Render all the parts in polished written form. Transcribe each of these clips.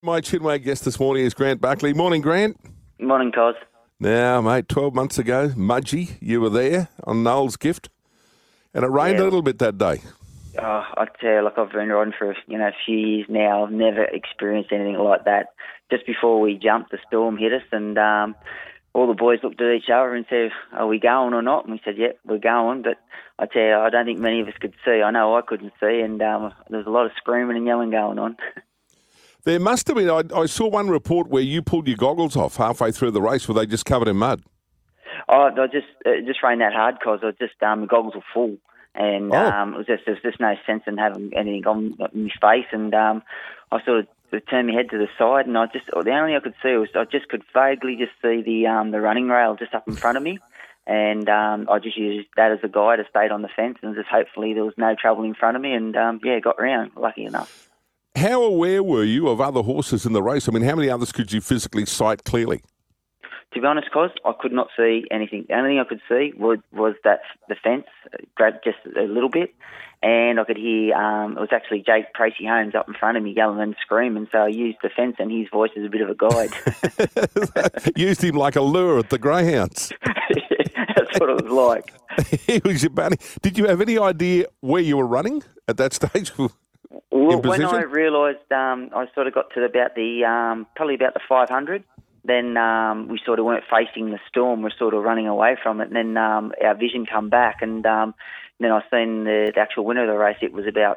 My Chinway guest this morning is Grant Buckley. Morning, Grant. Morning, Cos. Now, mate, 12 months ago, Mudgee, you were there on Noel's Gift, and it rained a little bit that day. Oh, I tell you, I've been riding for a few years now. I've never experienced anything like that. Just before we jumped, the storm hit us, and all the boys looked at each other and said, "Are we going or not?" And we said, "Yep, we're going." But I tell you, I don't think many of us could see. I know I couldn't see, and there was a lot of screaming and yelling going on. There must have been. I saw one report where you pulled your goggles off halfway through the race. Were they just covered in mud? Oh, it just rained that hard, Cos. The goggles were full. And there was just no sense in having anything on my face, and I sort of turned my head to the side, and the only thing I could see was I just could vaguely just see the running rail just up in front of me, and I just used that as a guide. I stayed on the fence, and just hopefully there was no trouble in front of me, and got round, lucky enough. How aware were you of other horses in the race? I mean, how many others could you physically sight clearly? To be honest, Cos, I could not see anything. The only thing I could see was that the fence grabbed just a little bit, and I could hear it was actually Jake Tracy Holmes up in front of me yelling and screaming, so I used the fence and his voice as a bit of a guide. Used him like a lure at the greyhounds. That's what it was like. He was your buddy. Did you have any idea where you were running at that stage? Well, when I realised, I sort of got to probably about the 500. Then we sort of weren't facing the storm. We're sort of running away from it. And then our vision come back, and then I seen the actual winner of the race. It was about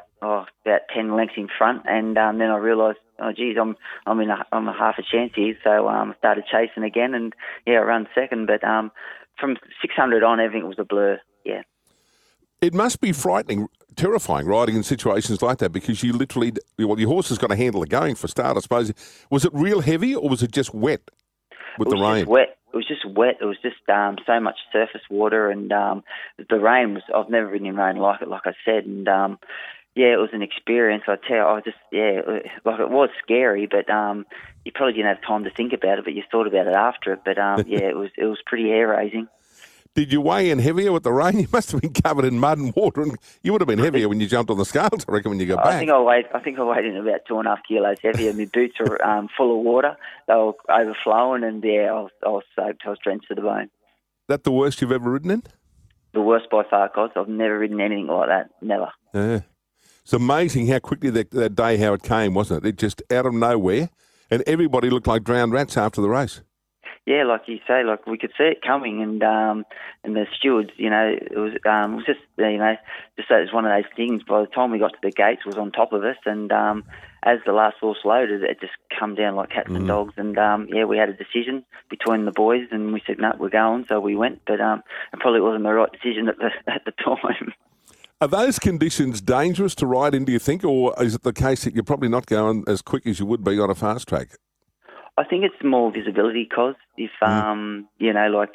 10 lengths in front, and then I realised, oh geez, I'm a half a chance here. So I started chasing again, and I ran second. But from 600 on, everything was a blur. Yeah. It must be frightening, terrifying riding in situations like that, because you literally, your horse has got to handle the going for start, I suppose. Was it real heavy, or was it just wet with the rain? It was just wet. It was just so much surface water, and the rain was, I've never ridden in rain like it, like I said, and it was an experience. I tell you, it was scary, but you probably didn't have time to think about it, but you thought about it after it. But it was pretty hair-raising. Did you weigh in heavier with the rain? You must have been covered in mud and water, and you would have been heavier when you jumped on the scales, I reckon, when you got back. I think I weighed in about 2.5 kilos heavier. My boots were full of water. They were overflowing, and I was soaked. I was drenched to the bone. That the worst you've ever ridden in? The worst by far, Cos. I've never ridden anything like that. Never. Yeah. It's amazing how quickly that day, how it came, wasn't it? It just out of nowhere, and everybody looked like drowned rats after the race. Yeah, like you say, we could see it coming, and the stewards, it was just, just that it was one of those things. By the time we got to the gates, it was on top of us, and as the last horse loaded, it just come down like cats and dogs, and we had a decision between the boys, and we said, no, we're going, so we went, but it probably wasn't the right decision at the time. Are those conditions dangerous to ride in, do you think, or is it the case that you're probably not going as quick as you would be on a fast track? I think it's more visibility, Cos. If you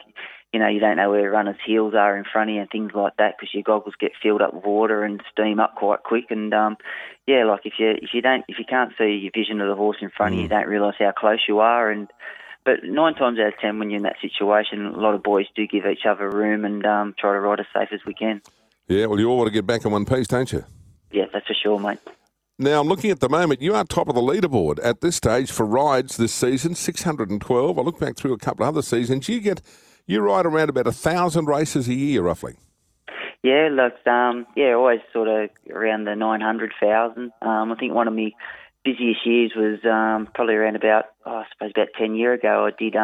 don't know where runners' heels are in front of you and things like that, because your goggles get filled up with water and steam up quite quick. And if you can't see your vision of the horse in front of you, you don't realise how close you are. But 9 times out of 10, when you're in that situation, a lot of boys do give each other room and try to ride as safe as we can. Yeah, well, you all want to get back in one piece, don't you? Yeah, that's for sure, mate. Now, I'm looking at the moment, you are top of the leaderboard at this stage for rides this season, 612. I look back through a couple of other seasons. You ride around about 1,000 races a year, roughly. Yeah, always sort of around the 900,000. I think one of my busiest years was probably around about 10 years ago. I did,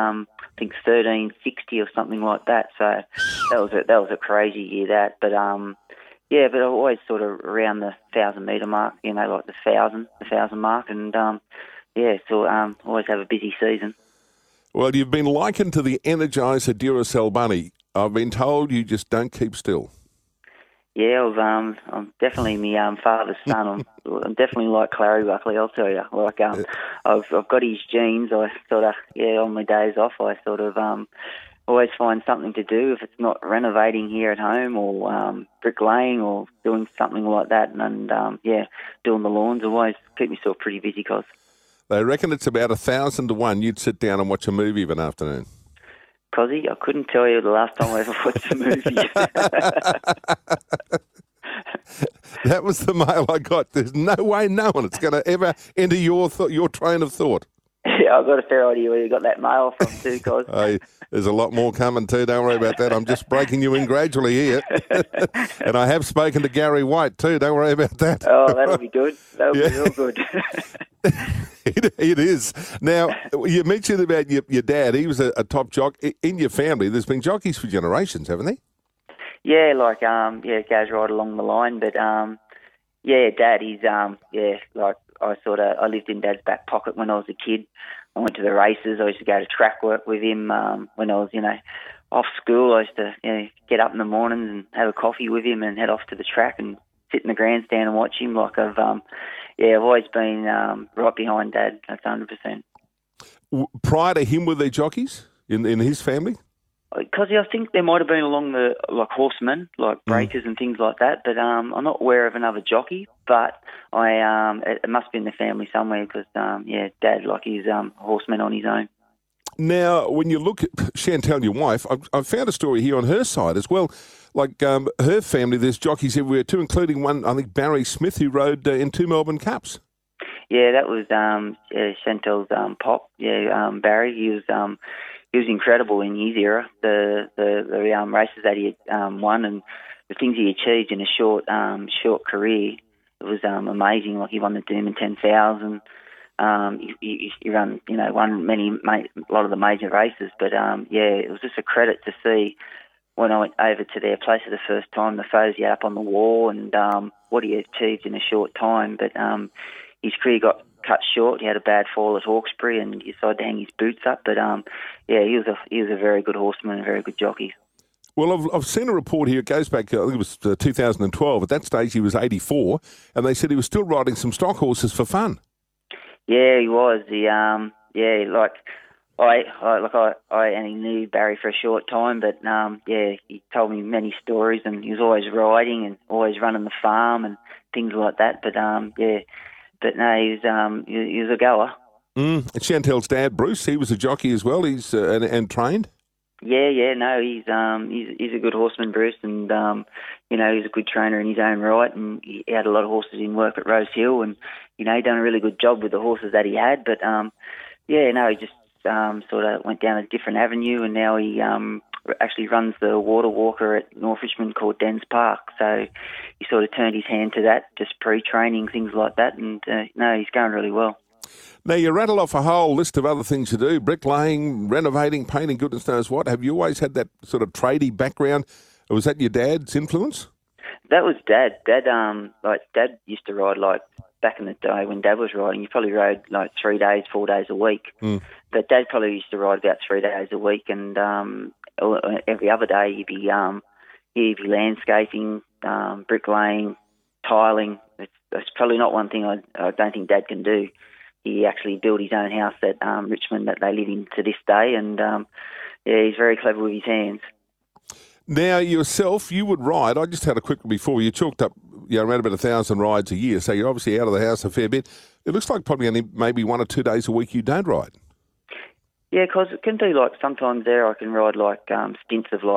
1360 or something like that. So that was a crazy year, that. But but I'm always sort of around the 1,000-metre mark, like the 1,000 mark, and always have a busy season. Well, you've been likened to the Energizer Duracell bunny. I've been told you just don't keep still. Yeah, I'm definitely my father's son. I'm definitely like Clary Buckley, I'll tell you. I've got his genes. I sort of, on my days off, I sort of always find something to do, if it's not renovating here at home or bricklaying or doing something like that, and doing the lawns. Always keep myself pretty busy, Cos. They reckon it's about 1,000 to 1 you'd sit down and watch a movie of an afternoon. Cosy, I couldn't tell you the last time I ever watched a movie. That was the mail I got. There's no way no one is going to ever enter your train of thought. Yeah, I've got a fair idea where you got that mail from too, Cos. Hey, there's a lot more coming too. Don't worry about that. I'm just breaking you in gradually here. And I have spoken to Gary White too. Don't worry about that. Oh, that'll be good. That'll be real good. It is. Now, you mentioned about your dad. He was a top jock. In your family, there's been jockeys for generations, haven't they? Yeah, like, it goes right along the line. But, Dad, he's, like, I lived in Dad's back pocket when I was a kid. I went to the races. I used to go to track work with him when I was, off school. I used to, get up in the mornings and have a coffee with him and head off to the track and sit in the grandstand and watch him. Like, I've always been right behind Dad. That's 100%. Prior to him, were there jockeys in his family? Because I think there might have been along the horsemen, like breakers and things like that. But I'm not aware of another jockey. But it must be in the family somewhere because Dad, he's a horseman on his own. Now, when you look at Chantel, your wife, I've found a story here on her side as well. Like her family, there's jockeys everywhere too, including one, I think, Barry Smith, who rode in 2 Melbourne Cups. Yeah, that was Chantel's pop. Yeah, Barry. He was incredible in his era. The races that he won and the things he achieved in a short career, it was amazing. Like he won the Doomben 10,000. He won a lot of the major races. But it was just a credit to see when I went over to their place for the first time, the photos he had up on the wall and what he achieved in a short time. But his career got cut short. He had a bad fall at Hawkesbury and he decided to hang his boots up. But he was a very good horseman and a very good jockey. Well, I've seen a report here. It goes back, I think it was 2012. At that stage, he was 84, and they said he was still riding some stock horses for fun. Yeah, he was. I only knew Barry for a short time, but he told me many stories, and he was always riding and always running the farm and things like that. But he was a goer. And Chantel's dad, Bruce, he was a jockey as well. He's and trained. He's a good horseman, Bruce, and he's a good trainer in his own right, and he had a lot of horses in work at Rose Hill, and he done a really good job with the horses that he had. But he just sort of went down a different avenue, and now he actually runs the water walker at North Richmond called Dens Park. So he sort of turned his hand to that, just pre-training, things like that, and he's going really well. Now, you rattle off a whole list of other things you do, bricklaying, renovating, painting, goodness knows what. Have you always had that sort of tradie background? Or was that your dad's influence? That was Dad. Dad used to ride, back in the day when Dad was riding, he probably rode 3 days, 4 days a week. But Dad probably used to ride about 3 days a week, and every other day he'd be landscaping, bricklaying, tiling. It's probably not one thing I don't think Dad can do. He actually built his own house at Richmond that they live in to this day, and he's very clever with his hands. Now, yourself, you would ride. I just had a quick before. You chalked up around about 1,000 rides a year, so you're obviously out of the house a fair bit. It looks like probably only maybe 1 or 2 days a week you don't ride. Yeah, because it can be sometimes there I can ride stints of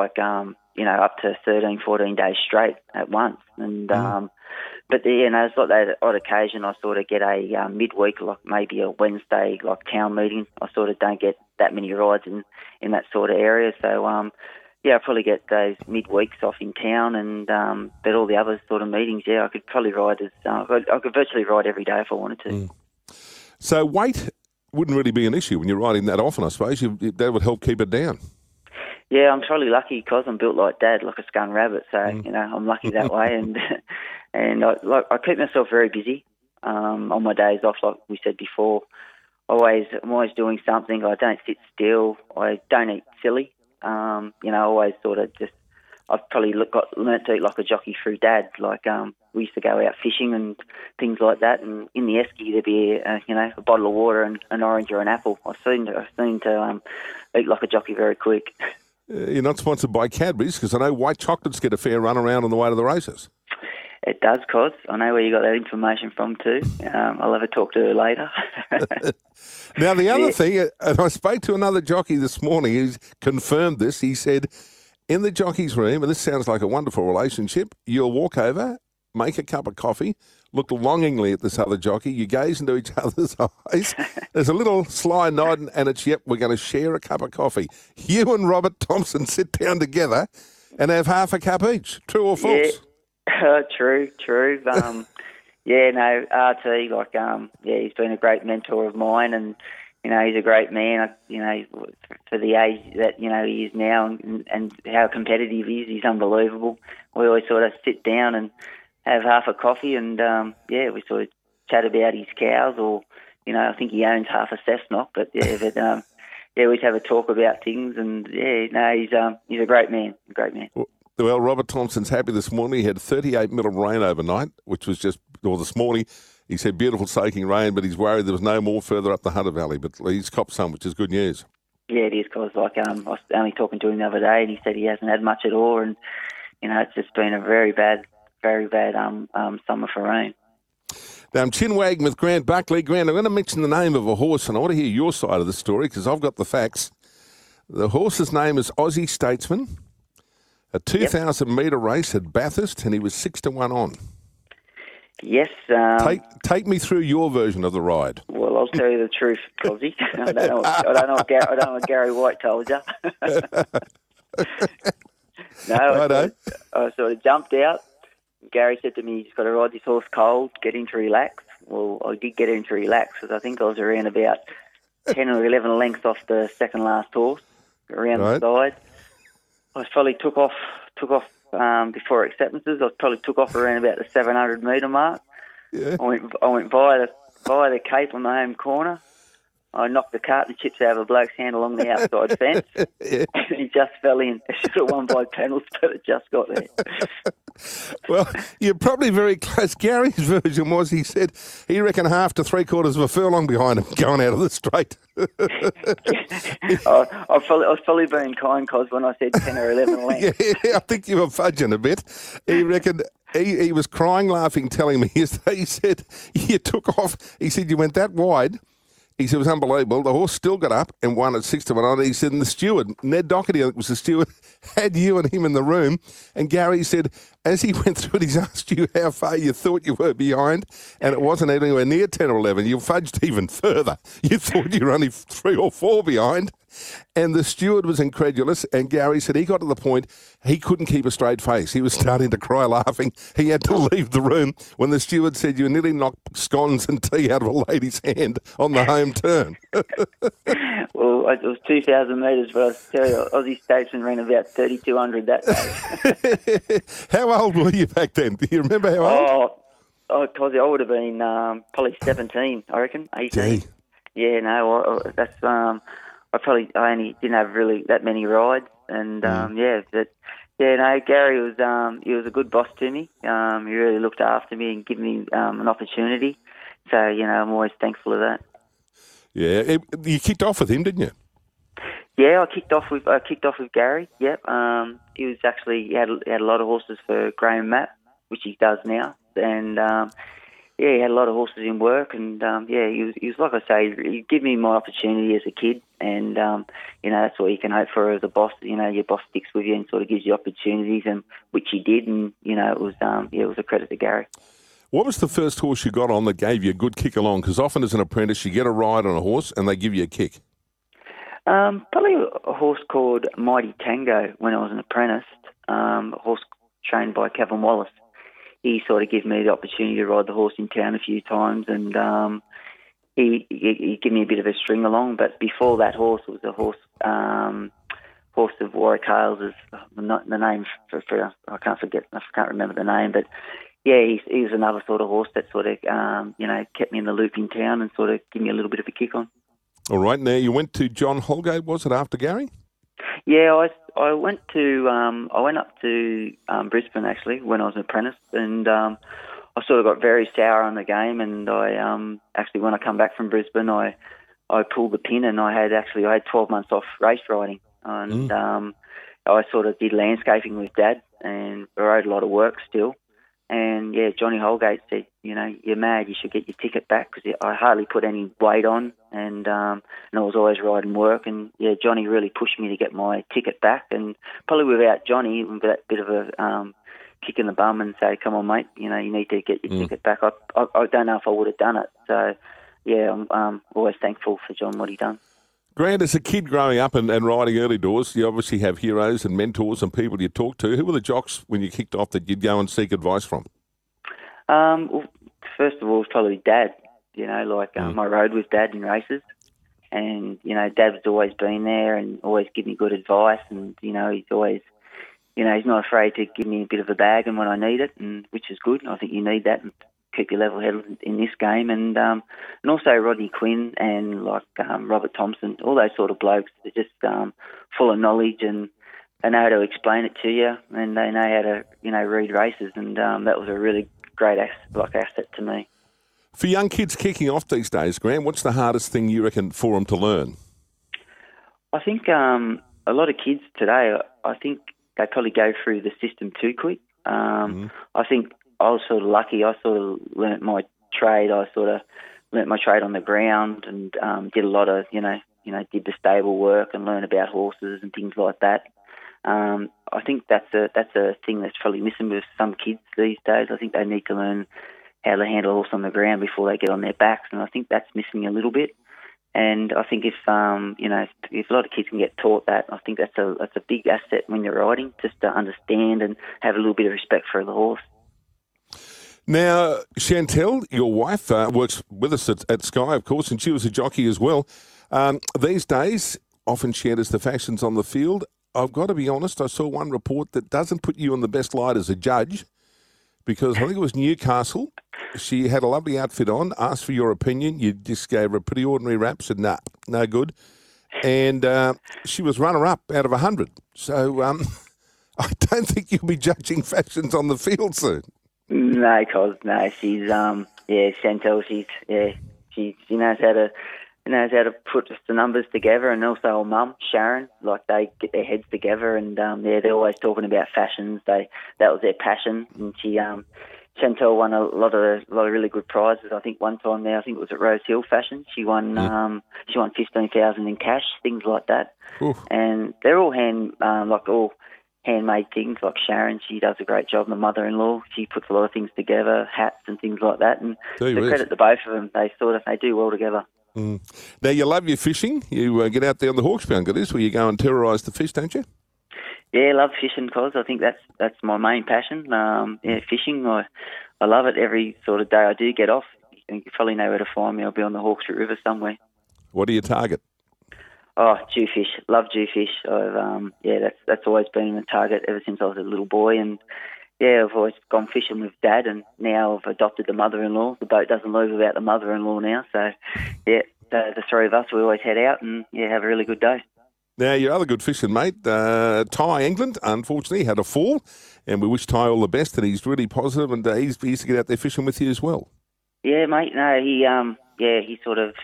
up to 13, 14 days straight at once. And but it's like that odd occasion I sort of get a midweek, maybe a Wednesday town meeting. I sort of don't get that many rides in that sort of area. So I probably get those midweeks off in town, and but all the other sort of meetings, I could probably ride I could virtually ride every day if I wanted to. So weight wouldn't really be an issue when you're riding that often, I suppose. That would help keep it down. Yeah, I'm probably lucky because I'm built like Dad, like a skun rabbit. So I'm lucky that way, and I keep myself very busy on my days off. Like we said before, I'm always doing something. I don't sit still. I don't eat silly. Always sort of just. I've probably learnt to eat like a jockey through Dad. We used to go out fishing and things like that, and in the esky there'd be a bottle of water and an orange or an apple. I seem to eat like a jockey very quick. You're not sponsored by Cadbury's because I know white chocolates get a fair run around on the way to the races. It does, Cos. I know where you got that information from too. I'll have a talk to her later. Now, the other thing, and I spoke to another jockey this morning who's confirmed this. He said, in the jockey's room, and this sounds like a wonderful relationship, you'll walk over make a cup of coffee, look longingly at this other jockey. You gaze into each other's eyes. There's a little sly nod, and it's, yep, we're going to share a cup of coffee. You and Robert Thompson sit down together and have half a cup each. True or false? Yeah, true. Yeah, no, RT, he's been a great mentor of mine, and, he's a great man, for the age that, he is now and how competitive he is. He's unbelievable. We always sort of sit down and have half a coffee and, we sort of chat about his cows, or, I think he owns half a Cessnock, but, we just have a talk about things, and, he's a great man, Well, Robert Thompson's happy this morning. He had 38 mil of rain overnight, which was this morning. He said beautiful soaking rain, but he's worried there was no more further up the Hunter Valley. But he's copped some, which is good news. Yeah, it is, because I was only talking to him the other day, and he said he hasn't had much at all, and it's just been a very bad summer for rain. Now, I'm chin-wagging with Grant Buckley. Grant, I'm going to mention the name of a horse, and I want to hear your side of the story because I've got the facts. The horse's name is Aussie Statesman, a 2,000-metre race at Bathurst, and he was 6-1 on. Yes. Take me through your version of the ride. Well, I'll tell you the truth, Cosy. I don't know what Gary White told you. No, I sort of jumped out. Gary said to me, "You just got to ride this horse cold, get him to relax." Well, I did get him to relax, because I think I was around about 10 or 11 lengths off the second last horse around the side. I probably took off before acceptances. I probably took off around about the 700 metre mark. Yeah. I went by the cape on the home corner. I knocked the carton chips out of a bloke's hand along the outside fence. Yeah. And he just fell in. I should have won by panels, but it just got there. Well, you're probably very close. Gary's version was, he said he reckoned half to three-quarters of a furlong behind him going out of the straight. I was probably being kind, cos when I said 10 or 11 lengths. Yeah, I think you were fudging a bit. He reckoned... He was crying, laughing, telling me, he said, you took off. He said, you went that wide. He said, it was unbelievable. The horse still got up and won at 6-1 on. He said, and the steward, Ned Doherty, I think was the steward, had you and him in the room. And Gary said, as he went through it, he's asked you how far you thought you were behind, and it wasn't anywhere near 10 or 11. You fudged even further. You thought you were only 3 or 4 behind. And the steward was incredulous, and Gary said he got to the point he couldn't keep a straight face. He was starting to cry laughing. He had to leave the room when the steward said you nearly knocked scones and tea out of a lady's hand on the home turn. Well, it was 2,000 metres, but I tell you, Aussie Statesman ran about 3,200 that day. How old were you back then? Do you remember how old? Cos I would have been probably 17, I reckon, 18. Gee. Yeah, no, that's... I only didn't have really that many rides, and Gary was he was a good boss to me. He really looked after me and gave me an opportunity. So I'm always thankful of that. Yeah, you kicked off with him, didn't you? Yeah, I kicked off with Gary. Yep, he was actually he had a lot of horses for Graham Mapp, which he does now, and. Yeah, he had a lot of horses in work, and he was like I say, he gave me my opportunity as a kid, and that's what you can hope for as a boss. Your boss sticks with you and sort of gives you opportunities, and which he did, and it was a credit to Gary. What was the first horse you got on that gave you a good kick along? Because often as an apprentice, you get a ride on a horse and they give you a kick. Probably a horse called Mighty Tango when I was an apprentice. A horse trained by Kevin Wallace. He sort of gave me the opportunity to ride the horse in town a few times, and he gave me a bit of a string along. But before that horse, it was a horse of Warwick Hales, is not the name for I can't remember the name, but yeah, he was another sort of horse that sort of kept me in the loop in town and sort of gave me a little bit of a kick on. All right, now you went to John Holgate, was it, after Gary? Yeah, I went up to Brisbane actually when I was an apprentice, and I sort of got very sour on the game. And I actually, when I come back from Brisbane, I pulled the pin, and I had 12 months off race riding, and I sort of did landscaping with Dad, and I rode a lot of work still. And yeah, Johnny Holgate said, you're mad, you should get your ticket back, because I hardly put any weight on, and I was always riding work. And yeah, Johnny really pushed me to get my ticket back. And probably without Johnny, with that bit of a kick in the bum and say, "Come on, mate, you need to get your ticket back." I don't know if I would have done it. So, yeah, I'm always thankful for John, what he done. Grant, as a kid growing up and riding early doors, you obviously have heroes and mentors and people you talk to. Who were the jocks when you kicked off that you'd go and seek advice from? Well, first of all, it's probably Dad. I rode with Dad in races. And, Dad has always been there and always give me good advice. And, he's always, he's not afraid to give me a bit of a bag and when I need it, and which is good. I think you need that and keep your level headed in this game. And also Rodney Quinn and Robert Thompson, all those sort of blokes are just full of knowledge and they know how to explain it to you and they know how to, read races. And that was a really great asset to me. For young kids kicking off these days, Grant, what's the hardest thing you reckon for them to learn? I think a lot of kids today, I think they probably go through the system too quick. I think I was sort of lucky. I sort of learnt my trade. I sort of learnt my trade on the ground and did a lot of, did the stable work and learn about horses and things like that. I think that's a thing that's probably missing with some kids these days. I think they need to learn how to handle a horse on the ground before they get on their backs, and I think that's missing a little bit. And I think if a lot of kids can get taught that, I think that's a big asset when you're riding, just to understand and have a little bit of respect for the horse. Now, Chantel, your wife, works with us at Sky, of course, and she was a jockey as well. These days, often shared as the fashions on the field. I've got to be honest, I saw one report that doesn't put you in the best light as a judge, because I think it was Newcastle. She had a lovely outfit on, asked for your opinion. You just gave her a pretty ordinary rap, said, nah, no good. And she was runner-up out of 100. So I don't think you'll be judging fashions on the field soon. No, cause no, she's Chantel. She knows how to put the numbers together, and also her mum Sharon, they get their heads together, and they're always talking about fashions. That was their passion, and Chantel won a lot of really good prizes. I think one time there, I think it was at Rose Hill Fashion. She won 15,000 in cash, things like that. Oof. And they're all all handmade things. Like Sharon, she does a great job. My mother-in-law, she puts a lot of things together, hats and things like that. And the credit to both of them, they do well together. Mm. Now, you love your fishing. You get out there on the Hawkesbury, where you go and terrorise the fish, don't you? Yeah, I love fishing, cause I think that's my main passion. Fishing, I love it every sort of day I do get off. You probably know where to find me. I'll be on the Hawkesbury River somewhere. What do you target? Oh, jewfish. Love jewfish. That's always been a target ever since I was a little boy. And yeah, I've always gone fishing with Dad, and now I've adopted the mother-in-law. The boat doesn't leave without the mother-in-law now. So yeah, the three of us, we always head out and have a really good day. Now, your other good fishing mate, Ty England, unfortunately had a fall, and we wish Ty all the best, and he's really positive, and he used to get out there fishing with you as well. Yeah, mate. No, he sort of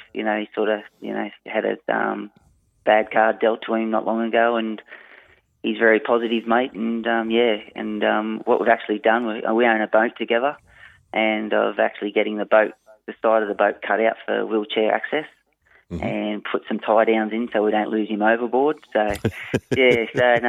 had a bad card dealt to him not long ago, and he's very positive, mate. And what we've actually done, we own a boat together, and I've actually getting the side of the boat cut out for wheelchair access. Mm-hmm. And put some tie downs in so we don't lose him overboard. So, mate,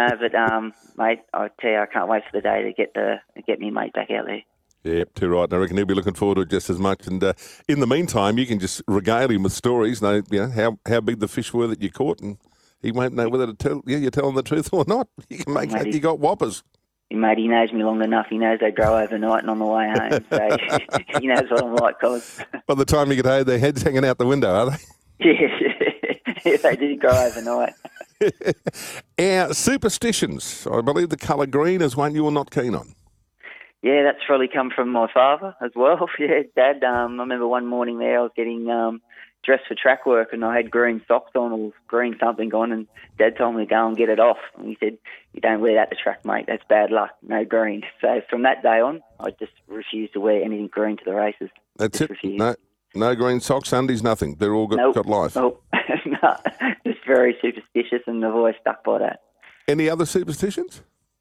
I tell you, I can't wait for the day to get me mate back out there. Yep, too right. I reckon he'll be looking forward to it just as much. And in the meantime, you can just regale him with stories, how big the fish were that you caught, and he won't know whether to tell you're telling the truth or not. You can make out you got whoppers. Mate, he knows me long enough. He knows they grow overnight and on the way home. So he knows what I'm like, cause. By the time you get home, their heads hanging out the window, are they? Yeah, they do grow overnight. Our superstitions. I believe the colour green is one you're not keen on. Yeah, that's probably come from my father as well. Yeah, Dad. I remember one morning there I was getting dressed for track work and I had green socks on or green something on, and Dad told me to go and get it off. And he said, "You don't wear that to track, mate. That's bad luck. No green." So from that day on, I just refused to wear anything green to the races. That's it. Refused. No green socks, undies, nothing. They're all got life. Nope. No, just very superstitious, and I've always stuck by that. Any other superstitions?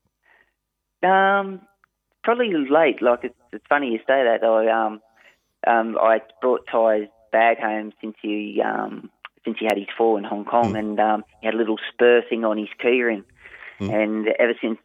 Probably late. It's funny you say that. I brought Ty's bag home since he had his fall in Hong Kong, and he had a little spur thing on his keyring. And ever since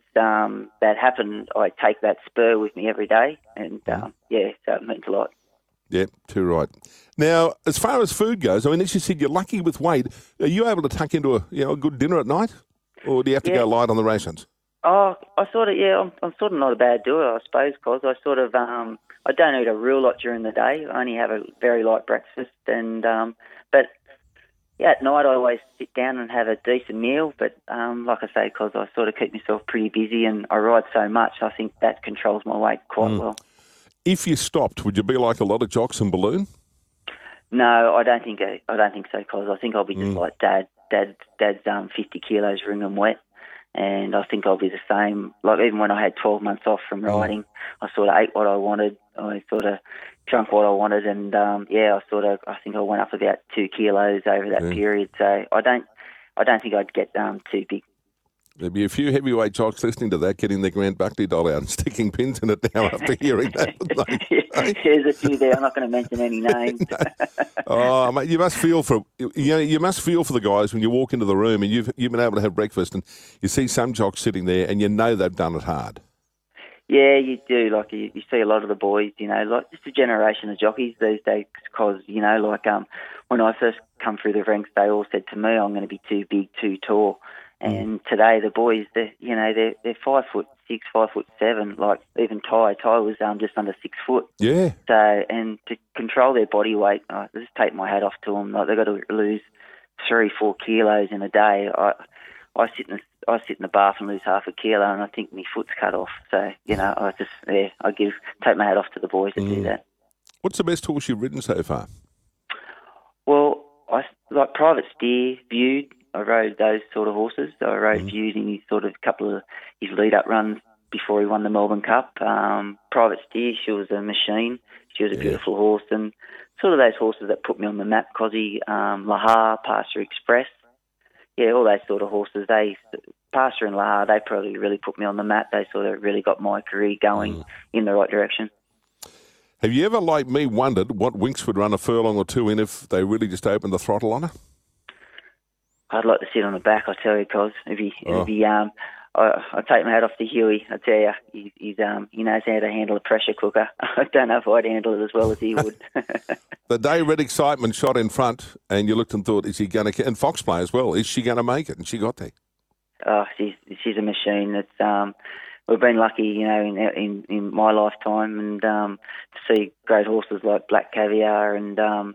that happened, I take that spur with me every day, and so it means a lot. Yeah, too right. Now, as far as food goes, I mean, as you said, you're lucky with weight. Are you able to tuck into a good dinner at night, or do you have to go light on the rations? Oh, I'm sort of not a bad doer, I suppose, because I sort of I don't eat a real lot during the day. I only have a very light breakfast, and but at night I always sit down and have a decent meal. But like I say, because I sort of keep myself pretty busy and I ride so much, I think that controls my weight quite well. If you stopped, would you be like a lot of jocks in Balloon? No, I don't think so, because I think I'll be just like Dad. Dad's 50 kilos ring and wet, and I think I'll be the same. Like, even when I had 12 months off from riding, I sort of ate what I wanted. I sort of drunk what I wanted, and I think I went up about 2 kilos over that period. So I don't think I'd get too big. There'd be a few heavyweight jocks listening to that, getting their Grant Buckley doll out and sticking pins in it now after hearing that. There's a few there. I'm not going to mention any names. No. Oh, mate, you must feel for the guys when you walk into the room and you've been able to have breakfast and you see some jocks sitting there and you know they've done it hard. Yeah, you do. Like, you see a lot of the boys, like just a generation of jockeys these days, because, when I first come through the ranks, they all said to me, I'm going to be too big, too tall. And today the boys, they're 5'6", 5'7". Like, even Ty was just under 6 foot. Yeah. So, and to control their body weight, I just take my hat off to them. Like, they've got to lose 3-4 kilos in a day. I sit in the bath and lose half a kilo, and I think my foot's cut off. So, I take my hat off to the boys that do that. What's the best horse you've ridden so far? Well, I like Private Steer, Viewed. I rode those sort of horses. I rode Viewed in his sort of couple of his lead-up runs before he won the Melbourne Cup. Private Steer, she was a machine. She was a beautiful horse, and sort of those horses that put me on the map, Cozzy, Lahar, Pasture Express. Yeah, all those sort of horses. Pasture and Lahar, they probably really put me on the map. They sort of really got my career going in the right direction. Have you ever, like me, wondered what Winx would run a furlong or two in if they really just opened the throttle on her? I'd like to sit on the back, I tell you, Cos. I take my hat off to Huey. I tell you, he knows how to handle a pressure cooker. I don't know if I'd handle it as well as he would. The day Red Excitement shot in front, and you looked and thought, is he going to? And Fox Play as well. Is she going to make it? And she got there. Oh, she's a machine. It's we've been lucky, in my lifetime, and to see great horses like Black Caviar and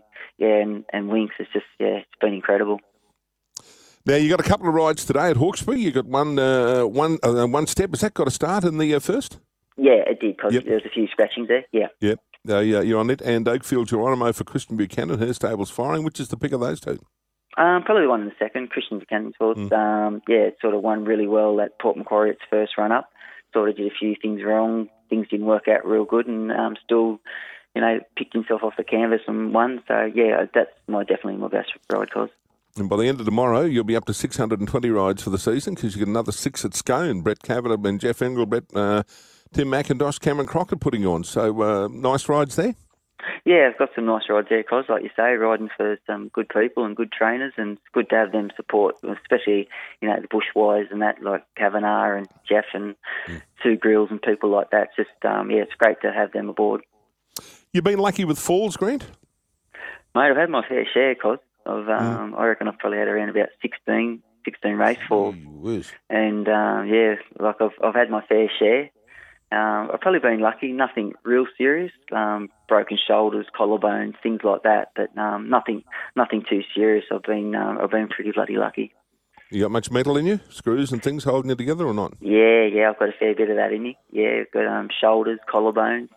Winx. It's been incredible. Now, you got a couple of rides today at Hawkesbury. You got one step. Has that got a start in the first? Yeah, it did, because there was a few scratchings there. Yeah. Yep. You're on it. And Oakfield Geronimo for Christian Buchanan. Her stable's firing. Which is the pick of those two? Probably the one in the second. Christian Buchanan's horse. It sort of won really well at Port Macquarie, its first run up. Sort of did a few things wrong. Things didn't work out real good, and still, picked himself off the canvas and won. So that's definitely my best ride, Cos. And by the end of tomorrow, you'll be up to 620 rides for the season, because you get another 6 at Scone. Brett Kavanagh and Jeff Engelbrett, Tim McIntosh, Cameron Crockett putting on. So nice rides there. Yeah, I've got some nice rides there, Cos. Like you say, riding for some good people and good trainers, and it's good to have them support, especially, the bushwires and that, like Kavanagh and Jeff and Sue Grills and people like that. Just, it's great to have them aboard. You've been lucky with falls, Grant? Mate, I've had my fair share, Cos. I reckon I've probably had around about 16 race falls. And, I've had my fair share. I've probably been lucky, nothing real serious, broken shoulders, collarbones, things like that, but nothing too serious. I've been pretty bloody lucky. You got much metal in you? Screws and things holding you together or not? Yeah, I've got a fair bit of that in me. Yeah, I've got shoulders, collarbones,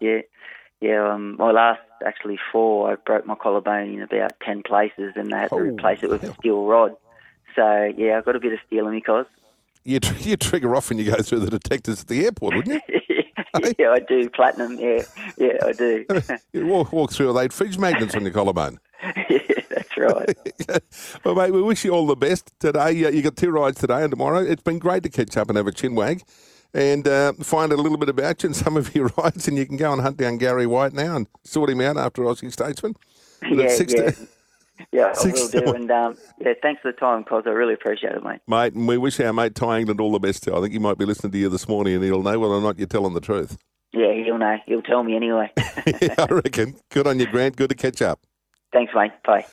my last actually fall, I broke my collarbone in about 10 places, and they had to replace it with a steel rod. So, I've got a bit of steel in me, Cos. You trigger off when you go through the detectors at the airport, wouldn't you? Yeah, I do. Platinum, yeah, I do. You walk through with 8 fridge magnets on your collarbone. Yeah, that's right. Well, mate, we wish you all the best today. You got 2 rides today and tomorrow. It's been great to catch up and have a chin wag and find out a little bit about you and some of your rides, and you can go and hunt down Gary White now and sort him out after Aussie Statesman. Yeah, I will do. And thanks for the time, Cos. I really appreciate it, mate. Mate, and we wish our mate Ty England all the best too. I think he might be listening to you this morning and he'll know whether or not you're telling the truth. Yeah, he'll know. He'll tell me anyway. Yeah, I reckon. Good on you, Grant. Good to catch up. Thanks, mate. Bye.